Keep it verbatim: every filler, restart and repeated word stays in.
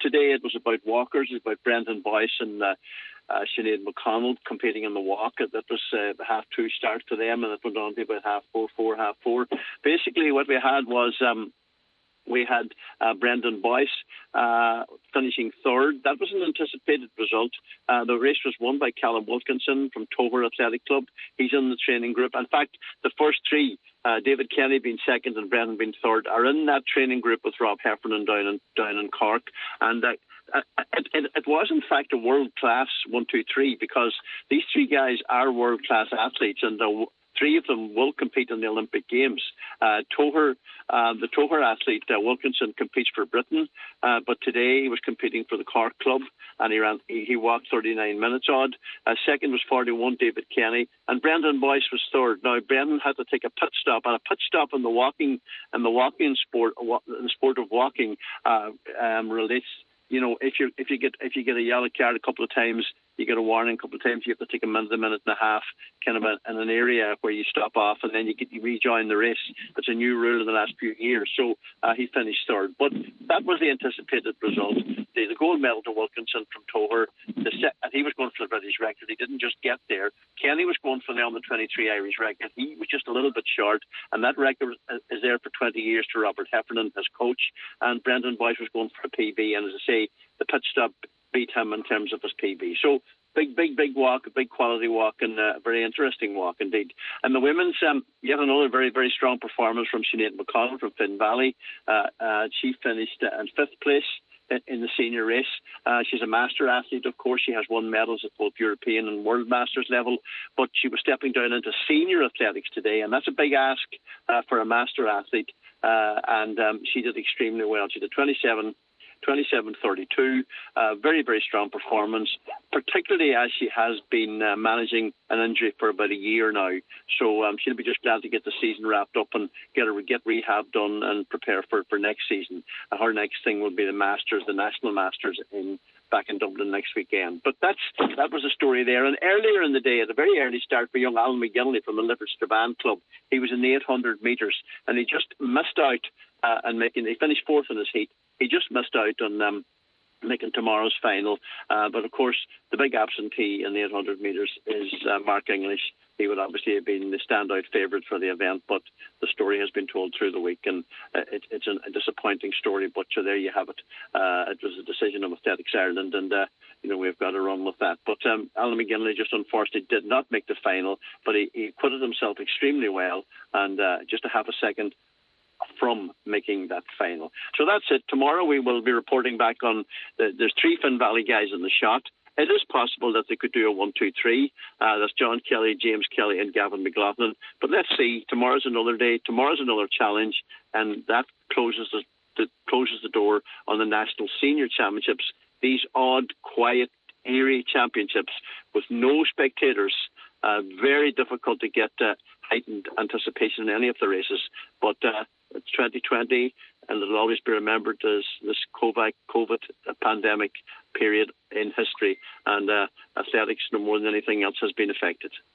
today it was about walkers. It was about Brendan Boyce and uh, uh, Sinead McConnell competing in the walk. That was uh, the half two start for them, and it went on to about half four, four, half four. Basically, what we had was um, we had uh, Brendan Boyce uh, finishing third. That was an anticipated result. Uh, the race was won by Callum Wilkinson from Toher Athletic Club. He's in the training group. In fact, the first three, uh, David Kenny being second and Brendan being third, are in that training group with Rob Heffernan down in, down in Cork. And uh, it, it, it was, in fact, a world-class one, two, three, because these three guys are world-class athletes, and the three of them will compete in the Olympic Games. Uh, Toher, uh, the Toher athlete, uh, Wilkinson, competes for Britain, uh, but today he was competing for the Cork Club, and he ran. He, he walked thirty-nine minutes odd. Uh, second was forty-one, David Kenny, and Brendan Boyce was third. Now, Brendan had to take a pit stop, and a pit stop in the walking, in the walking sport, in the sport of walking, uh, um, relates. You know, if you if you get if you get a yellow card a couple of times, you get a warning a couple of times. You have to take a minute, a minute and a half, kind of a, in an area where you stop off, and then you get you rejoin the race. It's a new rule in the last few years. So uh, he finished third, but that was the anticipated result. The, the gold medal to Wilkinson from Toher. The set, and he was going for the British record. He didn't just get there. Kenny was going for the Elma twenty-three Irish record. He was just a little bit short, and that record is there for twenty years to Robert Heffernan, his coach. And Brendan Boyce was going for a P B, and as I say, the pit stop beat him in terms of his P B. So big, big, big walk, a big quality walk, and a very interesting walk indeed. And the women's, um, yet another very, very strong performance from Sinead McConnell from Finn Valley. Uh, uh, she finished uh, in fifth place in the senior race. Uh, she's a master athlete, of course. She has won medals at both European and World Masters level, but she was stepping down into senior athletics today, and that's a big ask uh, for a master athlete. Uh, and um, she did extremely well. She did twenty-seven thirty-two, uh, very, very strong performance, particularly as she has been uh, managing an injury for about a year now. So um, she'll be just glad to get the season wrapped up and get her get rehab done and prepare for, for next season. Uh, her next thing will be the Masters, the National Masters in back in Dublin next weekend. But that's that was a story there. And earlier in the day, at a very early start for young Alan McGinley from the Lifford Strabane Club, he was in the eight hundred metres, and he just missed out uh, and making. He finished fourth in his heat. He just missed out on um, making tomorrow's final. Uh, but, of course, the big absentee in the eight hundred metres is uh, Mark English. He would obviously have been the standout favourite for the event, but the story has been told through the week, and uh, it, it's an, a disappointing story, but so there you have it. Uh, it was a decision of Athletics Ireland, and, uh, you know, we've got to run with that. But um, Alan McGinley just unfortunately did not make the final, but he, he acquitted himself extremely well, and uh, just a half a second from making that final. So that's it. Tomorrow we will be reporting back on the, there's three Finn Valley guys in the shot. It is possible that they could do a one, two, three. Uh, that's John Kelly, James Kelly and Gavin McLaughlin. But let's see. Tomorrow's another day. Tomorrow's another challenge, and that closes the, the closes the door on the National Senior Championships. These odd, quiet, eerie championships with no spectators. Uh, very difficult to get uh, heightened anticipation in any of the races. But uh, it's twenty twenty, and it'll always be remembered as this COVID, COVID pandemic period in history. And uh, athletics, no more than anything else, has been affected.